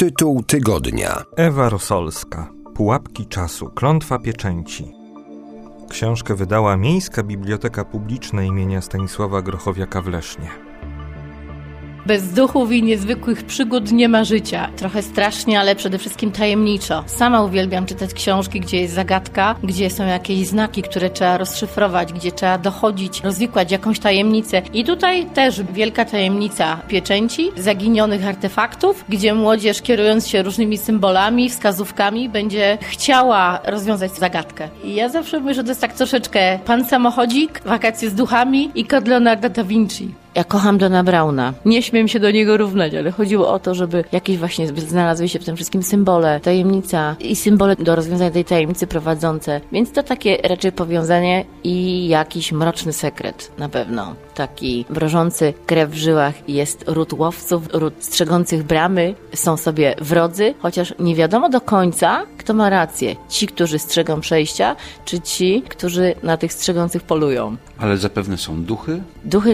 Tytuł tygodnia. Ewa Rosolska. Pułapki czasu. Klątwa pieczęci. Książkę wydała Miejska Biblioteka Publiczna imienia Stanisława Grochowiaka w Lesznie. Bez duchów i niezwykłych przygód nie ma życia. Trochę strasznie, ale przede wszystkim tajemniczo. Sama uwielbiam czytać książki, gdzie jest zagadka, gdzie są jakieś znaki, które trzeba rozszyfrować, gdzie trzeba dochodzić, rozwikłać jakąś tajemnicę. I tutaj też wielka tajemnica pieczęci, zaginionych artefaktów, gdzie młodzież, kierując się różnymi symbolami, wskazówkami, będzie chciała rozwiązać zagadkę. I ja zawsze mówię, że to jest tak troszeczkę Pan Samochodzik, Wakacje z duchami i Kod Leonarda da Vinci. Ja kocham Dona Browna. Nie śmiem się do niego równać, ale chodziło o to, żeby jakieś właśnie znalazły się w tym wszystkim symbole, tajemnica i symbole do rozwiązania tej tajemnicy prowadzące. Więc to takie raczej powiązanie i jakiś mroczny sekret na pewno. Taki mrożący krew w żyłach jest ród łowców, ród strzegących bramy. Są sobie wrodzy, chociaż nie wiadomo do końca, kto ma rację. Ci, którzy strzegą przejścia, czy ci, którzy na tych strzegących polują. Ale zapewne są duchy? Duchy,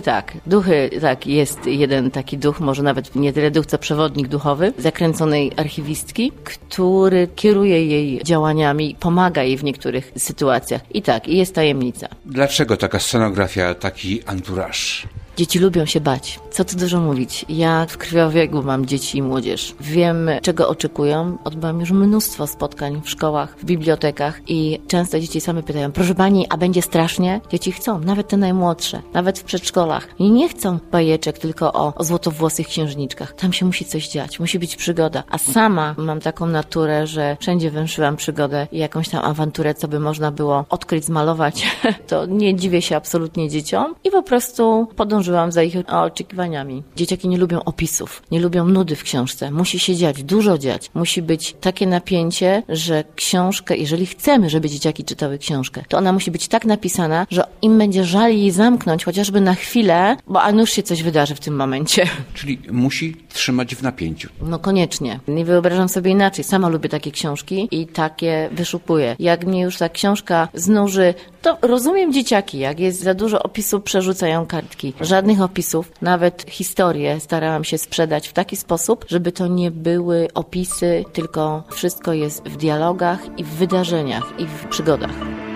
tak. Jest jeden taki duch, może nawet nie tyle duch, co przewodnik duchowy zakręconej archiwistki, który kieruje jej działaniami, pomaga jej w niektórych sytuacjach. I jest tajemnica. Dlaczego taka scenografia, taki anturaż? Dzieci lubią się bać. Co tu dużo mówić. Ja w krwiobiegu mam dzieci i młodzież. Wiem, czego oczekują. Odbyłam już mnóstwo spotkań w szkołach, w bibliotekach i często dzieci same pytają: proszę pani, a będzie strasznie? Dzieci chcą, nawet te najmłodsze, nawet w przedszkolach. I nie chcą bajeczek tylko o złotowłosych księżniczkach. Tam się musi coś dziać, musi być przygoda. A sama mam taką naturę, że wszędzie węszyłam przygodę i jakąś tam awanturę, co by można było odkryć, zmalować. To nie dziwię się absolutnie dzieciom i po prostu podążyłam za ich oczekiwaniami. Dzieciaki nie lubią opisów, nie lubią nudy w książce. Musi się dziać, dużo dziać. Musi być takie napięcie, że książkę, jeżeli chcemy, żeby dzieciaki czytały książkę, to ona musi być tak napisana, że im będzie żal jej zamknąć chociażby na chwilę, bo a nuż się coś wydarzy w tym momencie. Czyli musi trzymać w napięciu. No koniecznie. Nie wyobrażam sobie inaczej. Sama lubię takie książki i takie wyszukuję. Jak mnie już ta książka znuży, to rozumiem dzieciaki. Jak jest za dużo opisów, przerzucają kartki. Żadnych opisów, nawet historię starałam się sprzedać w taki sposób, żeby to nie były opisy, tylko wszystko jest w dialogach i w wydarzeniach i w przygodach.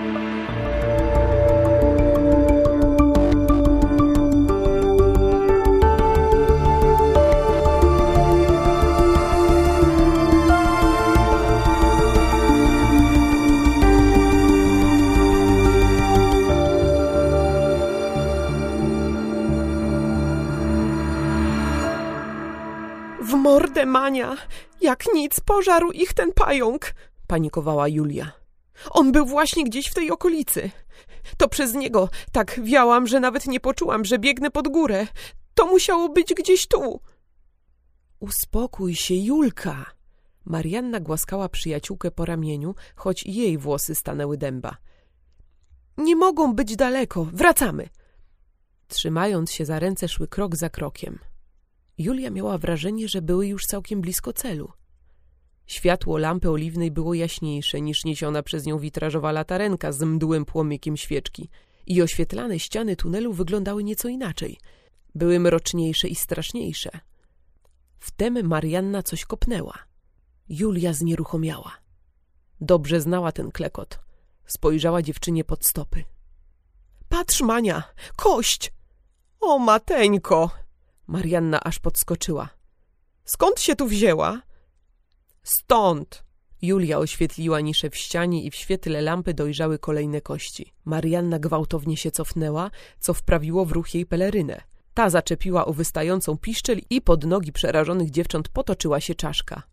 W mordę, Mania! Jak nic, pożarł ich ten pająk! Panikowała Julia. On był właśnie gdzieś w tej okolicy. To przez niego tak wiałam, że nawet nie poczułam, że biegnę pod górę. To musiało być gdzieś tu. Uspokój się, Julka! Marianna głaskała przyjaciółkę po ramieniu, choć jej włosy stanęły dęba. Nie mogą być daleko, wracamy! Trzymając się za ręce, szły krok za krokiem. Julia miała wrażenie, że były już całkiem blisko celu. Światło lampy oliwnej było jaśniejsze niż niesiona przez nią witrażowa latarenka z mdłym płomykiem świeczki i oświetlane ściany tunelu wyglądały nieco inaczej. Były mroczniejsze i straszniejsze. Wtem Marianna coś kopnęła. Julia znieruchomiała. Dobrze znała ten klekot. Spojrzała dziewczynie pod stopy. Patrz, Mania, kość! O, mateńko! Marianna aż podskoczyła. Skąd się tu wzięła? Stąd! Julia oświetliła niszę w ścianie i w świetle lampy dojrzały kolejne kości. Marianna gwałtownie się cofnęła, co wprawiło w ruch jej pelerynę. Ta zaczepiła o wystającą piszczel i pod nogi przerażonych dziewcząt potoczyła się czaszka.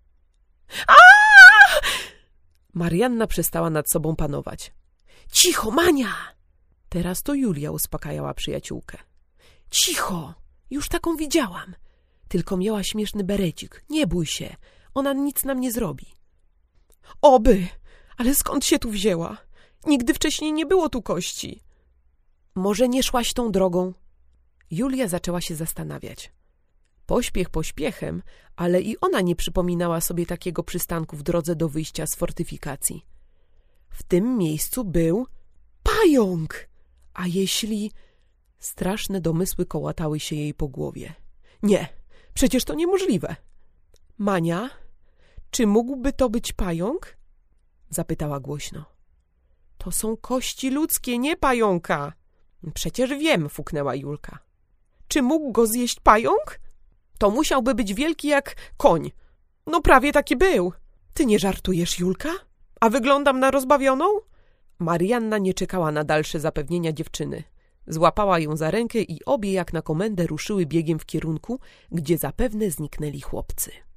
Aaaa! Marianna przestała nad sobą panować. Cicho, Mania! Teraz to Julia uspokajała przyjaciółkę. Cicho! Już taką widziałam. Tylko miała śmieszny berecik. Nie bój się. Ona nic nam nie zrobi. Oby! Ale skąd się tu wzięła? Nigdy wcześniej nie było tu kości. Może nie szłaś tą drogą? Julia zaczęła się zastanawiać. Pośpiech pośpiechem, ale i ona nie przypominała sobie takiego przystanku w drodze do wyjścia z fortyfikacji. W tym miejscu był pająk! A jeśli... Straszne domysły kołatały się jej po głowie. Nie, przecież to niemożliwe. Mania, Czy mógłby to być pająk? Zapytała głośno. To są kości ludzkie, nie pająka. Przecież wiem, fuknęła Julka. Czy mógł go zjeść pająk? To musiałby być wielki jak koń. No prawie taki był. Ty nie żartujesz, Julka? A wyglądam na rozbawioną? Marianna nie czekała na dalsze zapewnienia dziewczyny. Złapała ją za rękę i obie jak na komendę ruszyły biegiem w kierunku, gdzie zapewne zniknęli chłopcy.